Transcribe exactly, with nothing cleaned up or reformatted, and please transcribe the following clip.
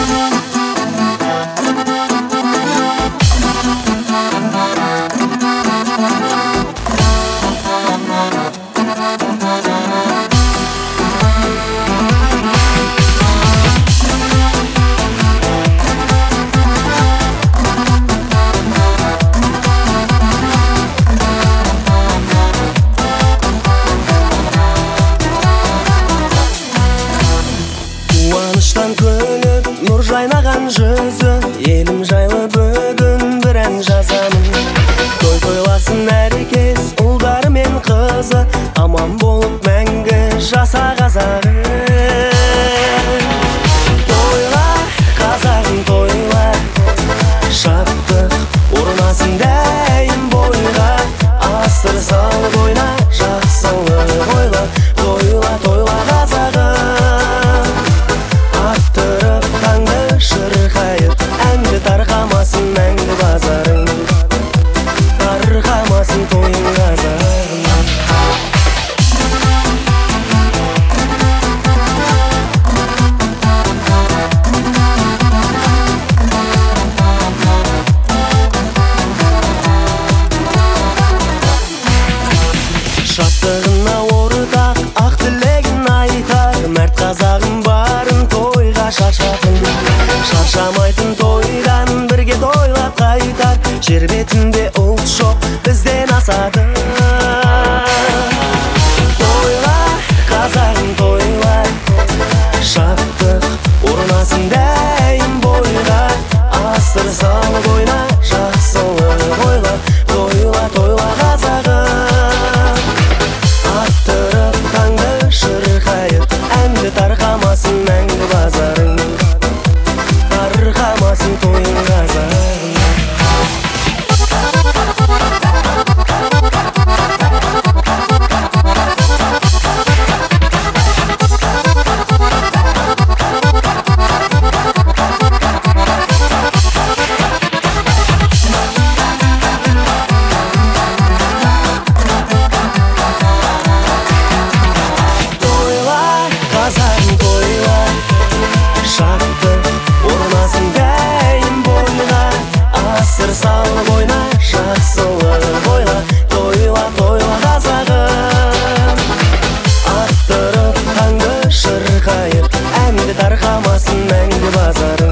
Қуаныштан күліп, нұр жайнаған жүзі, елім жайлы бүгін бір ән жазамын. Той тойласын әркез, ұлдары мен қызы, аман болып мәңгі жаса қазағы. Тойла, қазағым тойла, шаттық орнасын дәйім бойға, асыр салып ойна, жақсылық ойла. Тойла, тойла қазағым, аттырып таңды шырқайып, әнді тарқамасын мәңгі базарың, тарқамасын тойың қазағым. Шаттығына ортақ, ақ тілегін айтар, мәрт қазағым барын тойға шаршатын. Шаршамайтын тойдан бірге тойлап қайтар, жер бетінде ұлт жоқ бізден асады. Тойла, қазағым тойла, шаттық орнасын дәйім бойға, асыр салып ойна, жақсылық ойла. Тойла, тойла қазағым, аттырып таңды шырқайып, әнді тарқамасын мәңгі базарың, тарқамасын тойың қазағым. Қазағым тойла, шаттық орнасын дәйім бойға, асыр салып ойна, жақсылық ойла. Тойла, тойла қазағым, аттырып таңды шырқайып, әнді тарқамасын мәңгі базарың.